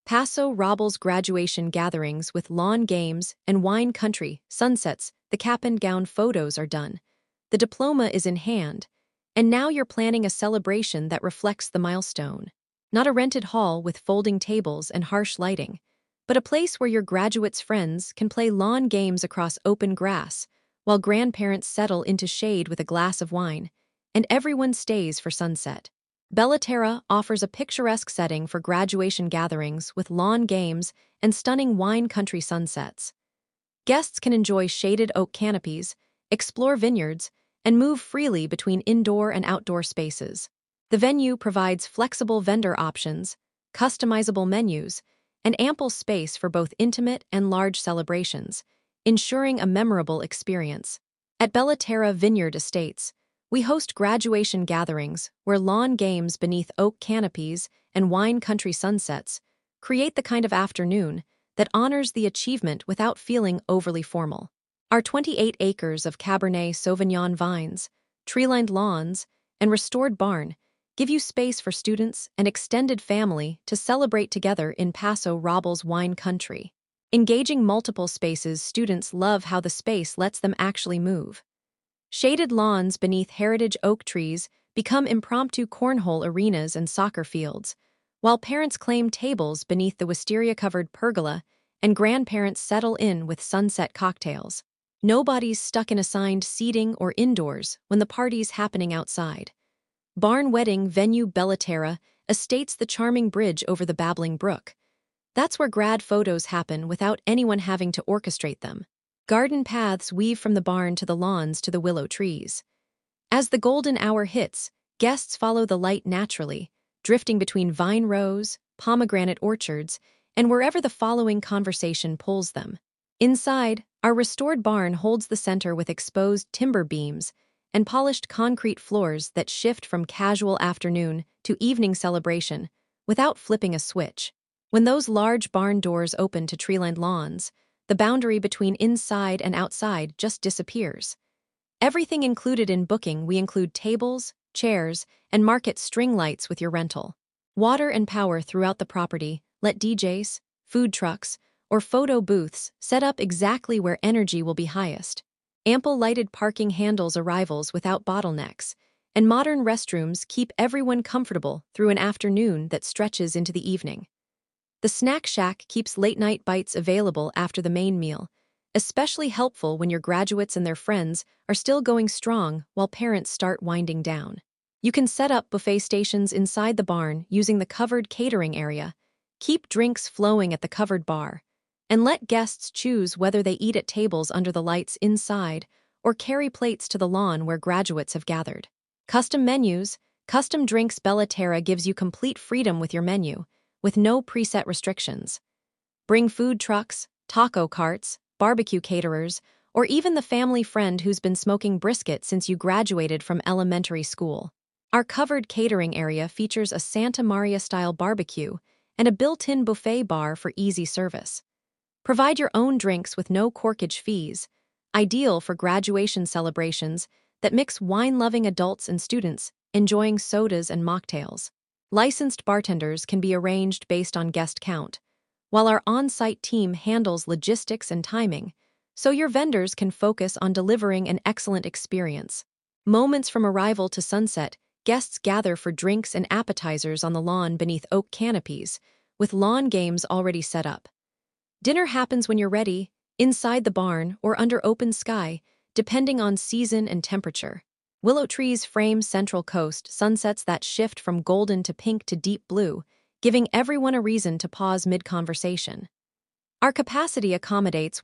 Paso Robles graduation gatherings with lawn games and wine country, sunsets, the cap and gown photos are done. The diploma is in hand, and now you're planning a celebration that reflects the milestone. Not a rented hall with folding tables and harsh lighting, but a place where your graduates' friends can play lawn games across open grass, while grandparents settle into shade with a glass of wine, and everyone stays for sunset. Bellaterra offers a picturesque setting for graduation gatherings with lawn games and stunning wine country sunsets. Guests can enjoy shaded oak canopies, explore vineyards, and move freely between indoor and outdoor spaces. The venue provides flexible vendor options, customizable menus, and ample space for both intimate and large celebrations, ensuring a memorable experience. At Bellaterra Vineyard Estates, we host graduation gatherings where lawn games beneath oak canopies and wine country sunsets create the kind of afternoon that honors the achievement without feeling overly formal. Our 28 acres of Cabernet Sauvignon vines, tree-lined lawns, and restored barn give you space for students and extended family to celebrate together in Paso Robles wine country. Engaging multiple spaces, students love how the space lets them actually move. Shaded lawns beneath heritage oak trees become impromptu cornhole arenas and soccer fields, while parents claim tables beneath the wisteria-covered pergola and grandparents settle in with sunset cocktails. Nobody's stuck in assigned seating or indoors when the party's happening outside. Barn wedding venue Bellaterra Estates, the charming bridge over the babbling brook. That's where grad photos happen without anyone having to orchestrate them. Garden paths weave from the barn to the lawns to the willow trees. As the golden hour hits, guests follow the light naturally, drifting between vine rows, pomegranate orchards, and wherever the following conversation pulls them. Inside, our restored barn holds the center with exposed timber beams and polished concrete floors that shift from casual afternoon to evening celebration without flipping a switch. When those large barn doors open to tree-lined lawns, the boundary between inside and outside just disappears. Everything included in booking, we include tables, chairs, and market string lights with your rental. Water and power throughout the property let DJs, food trucks, or photo booths set up exactly where energy will be highest. Ample lighted parking handles arrivals without bottlenecks, and modern restrooms keep everyone comfortable through an afternoon that stretches into the evening. The Snack Shack keeps late-night bites available after the main meal, especially helpful when your graduates and their friends are still going strong while parents start winding down. You can set up buffet stations inside the barn using the covered catering area, keep drinks flowing at the covered bar, and let guests choose whether they eat at tables under the lights inside or carry plates to the lawn where graduates have gathered. Custom menus, custom drinks. Bellaterra gives you complete freedom with your menu, with no preset restrictions. Bring food trucks, taco carts, barbecue caterers, or even the family friend who's been smoking brisket since you graduated from elementary school. Our covered catering area features a Santa Maria-style barbecue and a built-in buffet bar for easy service. Provide your own drinks with no corkage fees, ideal for graduation celebrations that mix wine-loving adults and students enjoying sodas and mocktails. Licensed bartenders can be arranged based on guest count, while our on-site team handles logistics and timing, so your vendors can focus on delivering an excellent experience. Moments from arrival to sunset, guests gather for drinks and appetizers on the lawn beneath oak canopies, with lawn games already set up. Dinner happens when you're ready, inside the barn or under open sky, depending on season and temperature. Willow trees frame Central Coast sunsets that shift from golden to pink to deep blue, giving everyone a reason to pause mid-conversation. Our capacity accommodates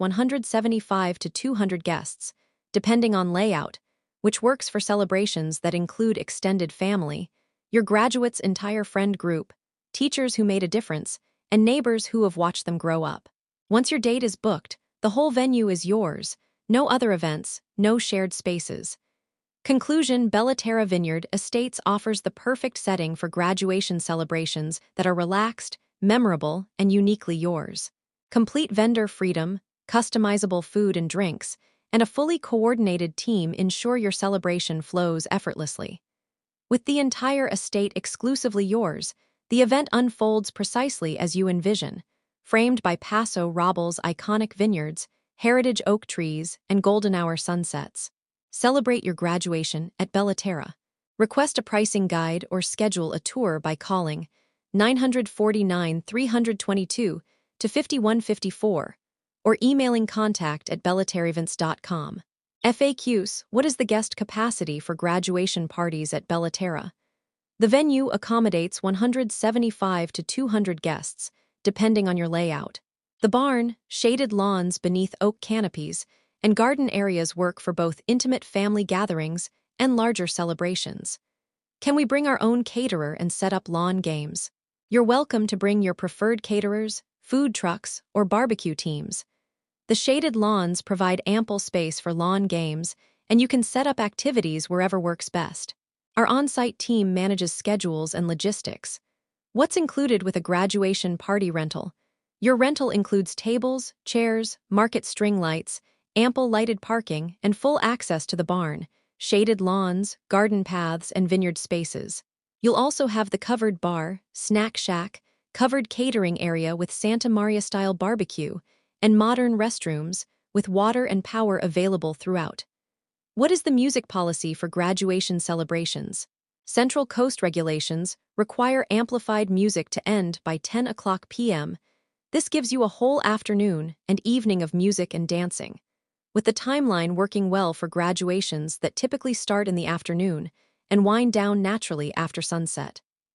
175 to 200 guests, depending on layout, which works for celebrations that include extended family, your graduates' entire friend group, teachers who made a difference, and neighbors who have watched them grow up. Once your date is booked, the whole venue is yours, no other events, no shared spaces. Conclusion: Bellaterra Vineyard Estates offers the perfect setting for graduation celebrations that are relaxed, memorable, and uniquely yours. Complete vendor freedom, customizable food and drinks, and a fully coordinated team ensure your celebration flows effortlessly. With the entire estate exclusively yours, The event unfolds precisely as you envision, framed by Paso Robles' iconic vineyards, heritage oak trees, and golden hour sunsets. Celebrate your graduation at Bellaterra. Request a pricing guide or schedule a tour by calling 949 322 to 5154 or emailing contact@bellaterraevents.com. FAQs: What is the guest capacity for graduation parties at Bellaterra? The venue accommodates 175 to 200 guests, depending on your layout. The barn, shaded lawns beneath oak canopies, and garden areas work for both intimate family gatherings and larger celebrations. Can we bring our own caterer and set up lawn games? You're welcome to bring your preferred caterers, food trucks, or barbecue teams. The shaded lawns provide ample space for lawn games, and you can set up activities wherever works best. Our on-site team manages schedules and logistics. What's included with a graduation party rental? Your rental includes tables, chairs, market string lights, ample lighted parking, and full access to the barn, shaded lawns, garden paths, and vineyard spaces. You'll also have the covered bar, snack shack, covered catering area with Santa Maria-style barbecue, and modern restrooms with water and power available throughout. What is the music policy for graduation celebrations? Central Coast regulations require amplified music to end by 10 o'clock p.m. This gives you a whole afternoon and evening of music and dancing, with the timeline working well for graduations that typically start in the afternoon and wind down naturally after sunset.